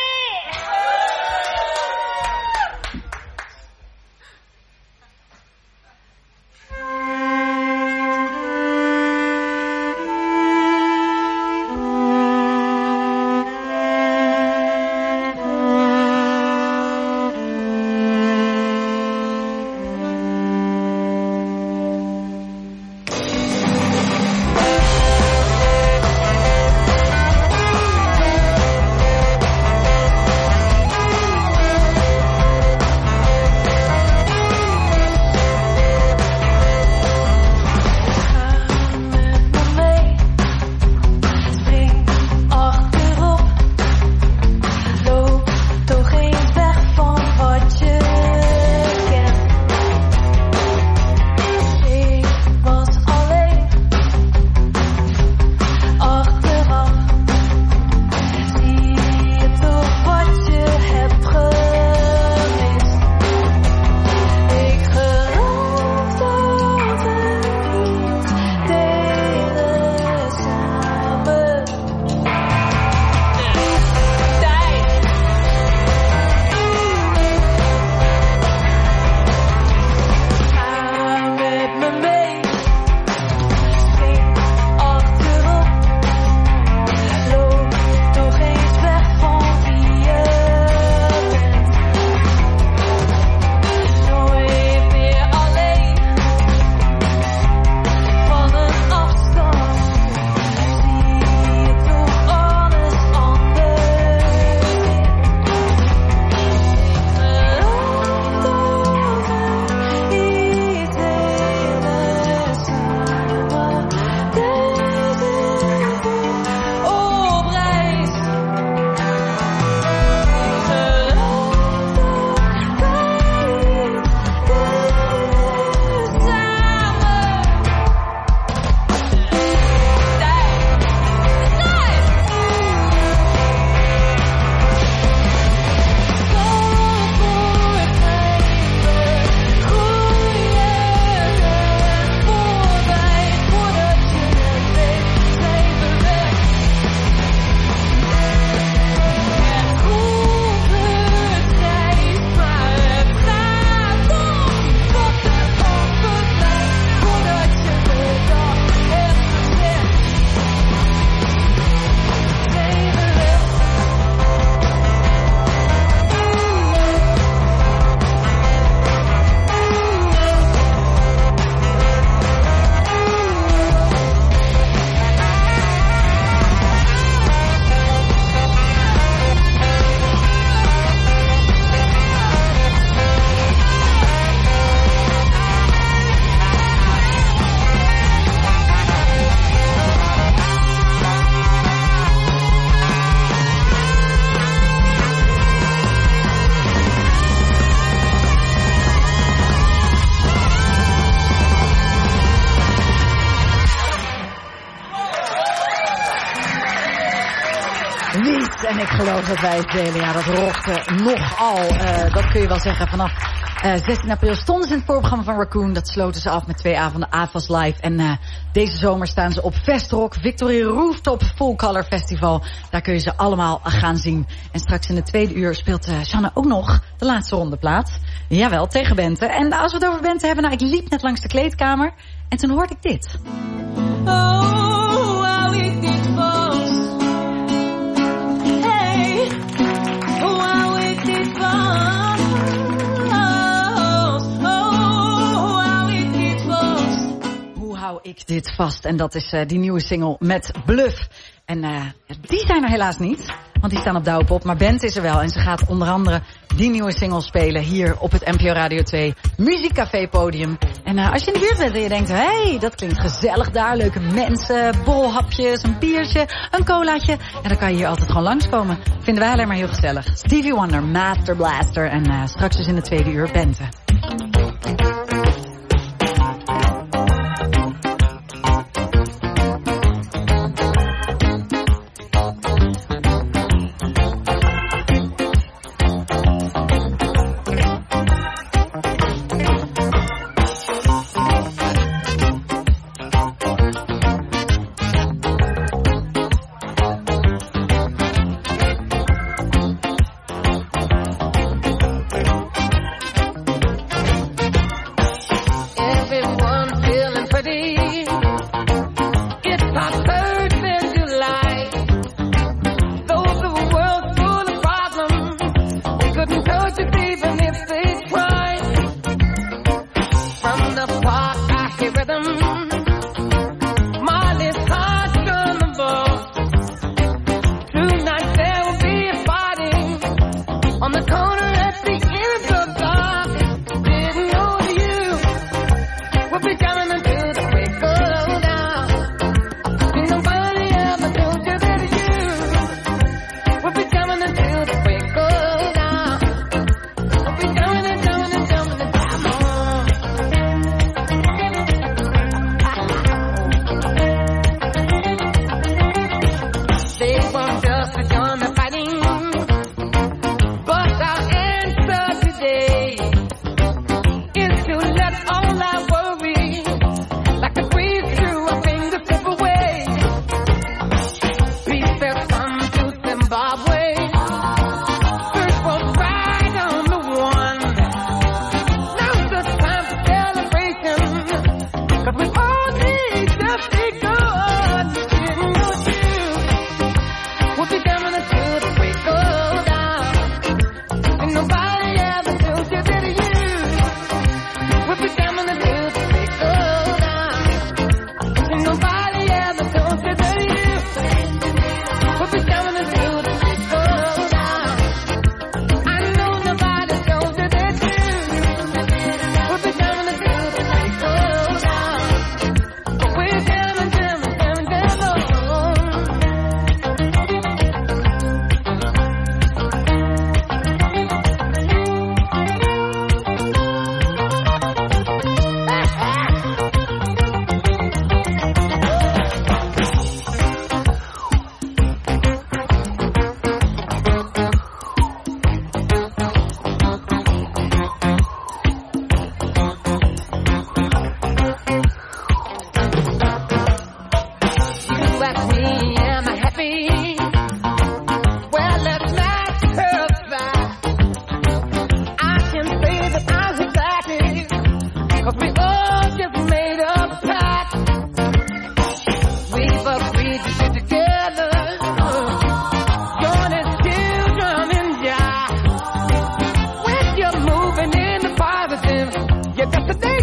Speaker 18: Wies. En ik geloof dat wij het delen. Ja, dat rockte nogal. Uh, dat kun je wel zeggen. Vanaf uh, zestien april stonden ze in het voorprogramma van Raccoon. Dat sloten ze af met twee avonden A F A S Live. En uh, deze zomer staan ze op Vestrock, Victory Rooftop Full Color Festival. Daar kun je ze allemaal gaan zien. En straks in de tweede uur speelt uh, Shanna ook nog de laatste ronde plaat. Jawel, tegen Bente. En als we het over Bente hebben, nou, ik liep net langs de kleedkamer. En toen hoorde ik dit.
Speaker 2: Oh, how ik dit was. Hey, how ik dit was. Oh, how ik dit was.
Speaker 18: Hoe hou ik dit vast? En dat is uh, die nieuwe single met Bluff. En uh, die zijn er helaas niet, want die staan op Douwpop. Maar Bente is er wel en ze gaat onder andere die nieuwe single spelen hier op het N P O Radio twee Muziekcafé podium. En uh, als je in de buurt bent en je denkt, hé, hey, dat klinkt gezellig daar. Leuke mensen, borrelhapjes, een biertje, een colaatje. En dan kan je hier altijd gewoon langskomen. Vinden wij alleen maar heel gezellig. Stevie Wonder, Master Blaster. En uh, straks dus in de tweede uur Bente.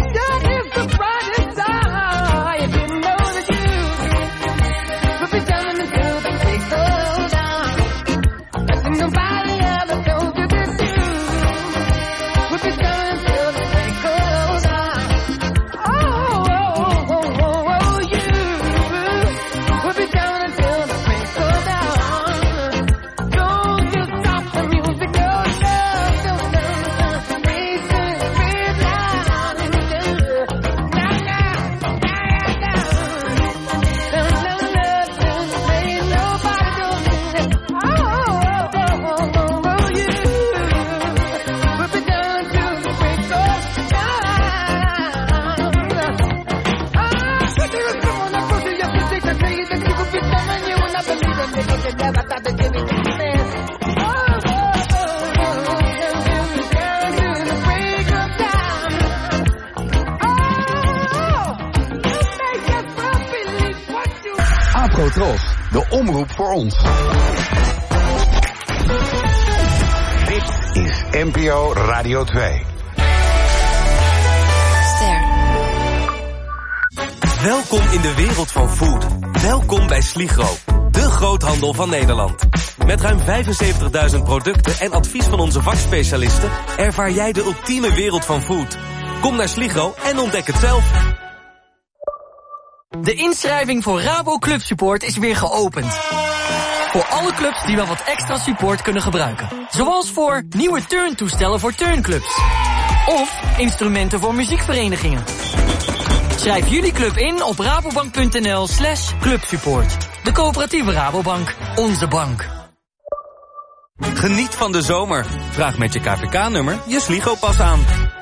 Speaker 2: Every time together, thought to give it to me.
Speaker 3: Aprotros, de omroep voor ons. Dit is N P O Radio twee.
Speaker 8: Welkom in de wereld van food. Welkom bij Sligro, de groothandel van Nederland. Met ruim vijfenzeventigduizend producten en advies van onze vakspecialisten ervaar jij de ultieme wereld van food. Kom naar Sligro en ontdek het zelf.
Speaker 10: De inschrijving voor Rabo Club Support is weer geopend. Voor alle clubs die wel wat extra support kunnen gebruiken. Zoals voor nieuwe turntoestellen voor turnclubs. Of instrumenten voor muziekverenigingen. Schrijf jullie club in op rabobank.nl slash clubsupport. De coöperatieve Rabobank, onze bank.
Speaker 8: Geniet van de zomer. Vraag met je K V K-nummer je Sligo-pas aan.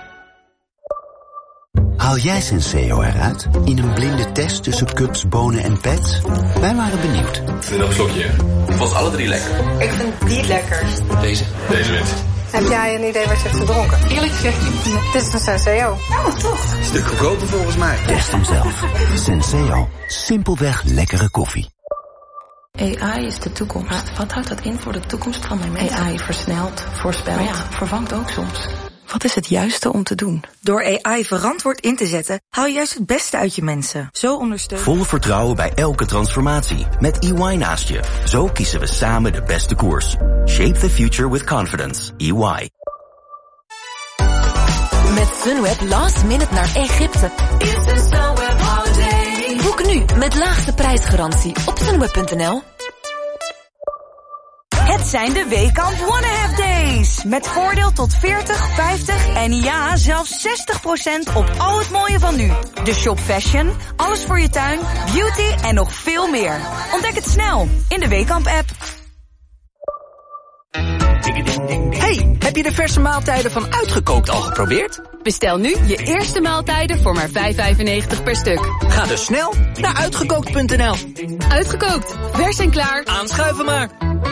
Speaker 23: Haal jij Senseo eruit in een blinde test tussen cups, bonen en pets? Wij waren benieuwd.
Speaker 24: Ik vind nog een slokje. Ik vond alle drie lekker.
Speaker 25: Ik vind die het lekkerst.
Speaker 24: Deze. Deze wint.
Speaker 25: Heb jij een idee wat je hebt gedronken? Eerlijk gezegd niet. Dit is een Senseo. Oh, toch?
Speaker 23: Stuk goedkoper volgens mij. Test hem zelf. Senseo. Simpelweg lekkere koffie.
Speaker 26: A I is de toekomst. Maar wat houdt dat in voor de toekomst van mijn mensen? A I versnelt, voorspelt, maar ja, vervangt ook soms. Wat is het juiste om te doen?
Speaker 27: Door A I verantwoord in te zetten, haal je juist het beste uit je mensen. Zo ondersteun.
Speaker 23: Vol vertrouwen bij elke transformatie. Met E Y naast je. Zo kiezen we samen de beste koers. Shape the future with confidence. E Y.
Speaker 1: Met Sunweb last minute naar Egypte. Boek nu met laagste prijsgarantie op sunweb punt n l.
Speaker 27: Het zijn de Weekamp One Half Days. Met voordeel tot veertig, vijftig en ja, zelfs zestig procent op al het mooie van nu. De shop fashion, alles voor je tuin, beauty en nog veel meer. Ontdek het snel in de Weekamp app.
Speaker 10: Hey, heb je de verse maaltijden van Uitgekookt al geprobeerd?
Speaker 17: Bestel nu je eerste maaltijden voor maar vijf vijfennegentig per stuk.
Speaker 10: Ga dus snel naar uitgekookt punt n l.
Speaker 17: Uitgekookt, vers en klaar.
Speaker 10: Aanschuiven maar.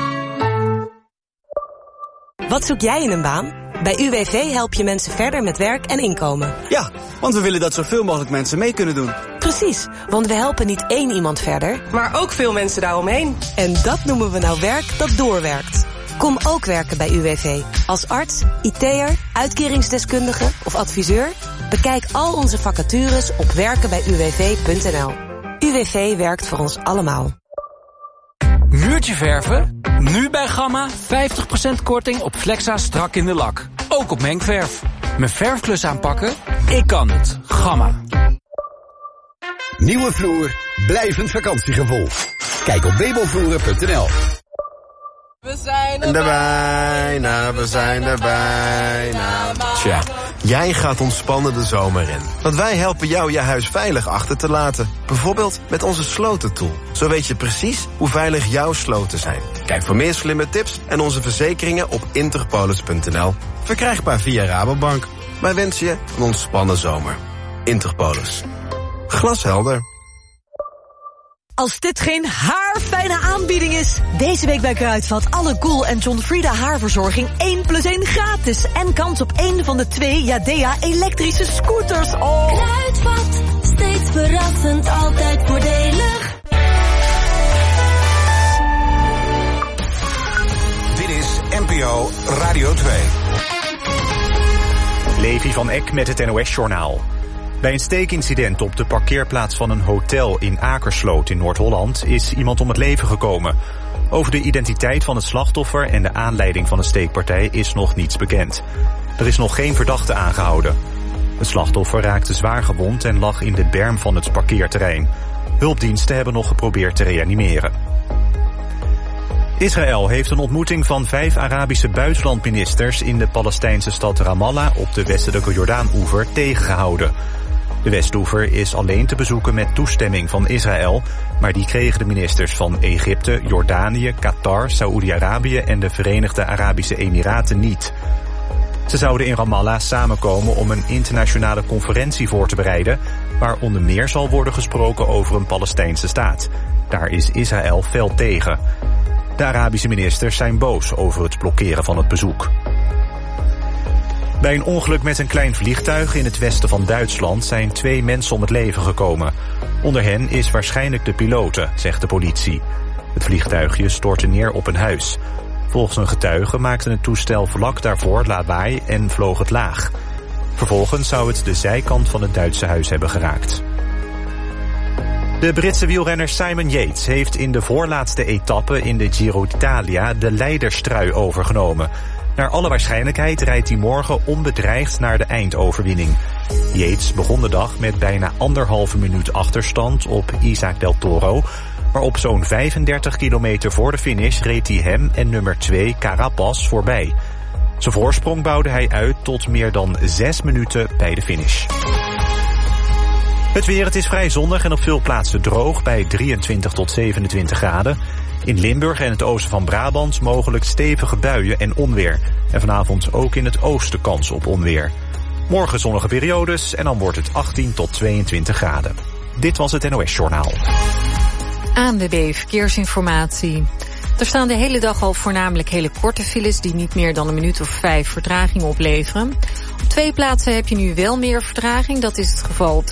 Speaker 28: Wat zoek jij in een baan? Bij U W V help je mensen verder met werk en inkomen.
Speaker 29: Ja, want we willen dat zoveel mogelijk mensen mee kunnen doen.
Speaker 28: Precies, want we helpen niet één iemand verder,
Speaker 27: Maar ook veel mensen daaromheen.
Speaker 28: en dat noemen we nou werk dat doorwerkt. Kom ook werken bij U W V. Als arts, I T'er, uitkeringsdeskundige of adviseur. Bekijk al onze vacatures op werken bij u w v punt n l. U W V werkt voor ons allemaal.
Speaker 10: Muurtje verven? Nu bij Gamma vijftig procent korting op Flexa strak in de lak. Ook op mengverf. Mijn verfklus aanpakken? Ik kan het. Gamma.
Speaker 3: Nieuwe vloer, blijvend vakantiegevoel. Kijk op meubelvloeren punt n l.
Speaker 2: We zijn
Speaker 30: er bijna, we zijn er bijna. Tja, jij gaat ontspannen de zomer in. Want wij helpen jou je huis veilig achter te laten. Bijvoorbeeld met onze slotentool. Zo weet je precies hoe veilig jouw sloten zijn. Kijk voor meer slimme tips en onze verzekeringen op interpolis punt n l. Verkrijgbaar via Rabobank. Wij wensen je een ontspannen zomer. Interpolis. Glashelder.
Speaker 27: Als dit geen haarfijne aanbieding is. Deze week bij Kruidvat alle Cool en John Frieda haarverzorging één plus één gratis. En kans op één van de twee Yadea elektrische scooters. Oh.
Speaker 7: Kruidvat, steeds verrassend, altijd voordelig.
Speaker 3: Dit is N P O Radio twee.
Speaker 31: Levi van Eck met het N O S-journaal. Bij een steekincident op de parkeerplaats van een hotel in Akersloot in Noord-Holland is iemand om het leven gekomen. Over de identiteit van het slachtoffer en de aanleiding van de steekpartij is nog niets bekend. Er is nog geen verdachte aangehouden. Het slachtoffer raakte zwaar gewond en lag in de berm van het parkeerterrein. Hulpdiensten hebben nog geprobeerd te reanimeren. Israël heeft een ontmoeting van vijf Arabische buitenlandministers in de Palestijnse stad Ramallah op de westelijke Jordaan-oever tegengehouden. De Westoever is alleen te bezoeken met toestemming van Israël, maar die kregen de ministers van Egypte, Jordanië, Qatar, Saoedi-Arabië en de Verenigde Arabische Emiraten niet. Ze zouden in Ramallah samenkomen om een internationale conferentie voor te bereiden, waar onder meer zal worden gesproken over een Palestijnse staat. Daar is Israël fel tegen. De Arabische ministers zijn boos over het blokkeren van het bezoek. Bij een ongeluk met een klein vliegtuig in het westen van Duitsland zijn twee mensen om het leven gekomen. Onder hen is waarschijnlijk de pilote, zegt de politie. Het vliegtuigje stortte neer op een huis. Volgens een getuige maakte het toestel vlak daarvoor lawaai en vloog het laag. Vervolgens zou het de zijkant van het Duitse huis hebben geraakt. De Britse wielrenner Simon Yates heeft in de voorlaatste etappe in de Giro d'Italia de leiderstrui overgenomen. Naar alle waarschijnlijkheid rijdt hij morgen onbedreigd naar de eindoverwinning. Yates begon de dag met bijna anderhalve minuut achterstand op Isaac del Toro, maar op zo'n vijfendertig kilometer voor de finish reed hij hem en nummer twee Carapaz voorbij. Zijn voorsprong bouwde hij uit tot meer dan zes minuten bij de finish. Het weer, het is vrij zonnig en op veel plaatsen droog bij drieëntwintig tot zevenentwintig graden. In Limburg en het oosten van Brabant mogelijk stevige buien en onweer. En vanavond ook in het oosten kans op onweer. Morgen zonnige periodes en dan wordt het achttien tot tweeëntwintig graden. Dit was het N O S Journaal.
Speaker 4: A N W B Verkeersinformatie. Er staan de hele dag al voornamelijk hele korte files die niet meer dan een minuut of vijf vertraging opleveren. Op twee plaatsen heb je nu wel meer vertraging. Dat is het geval op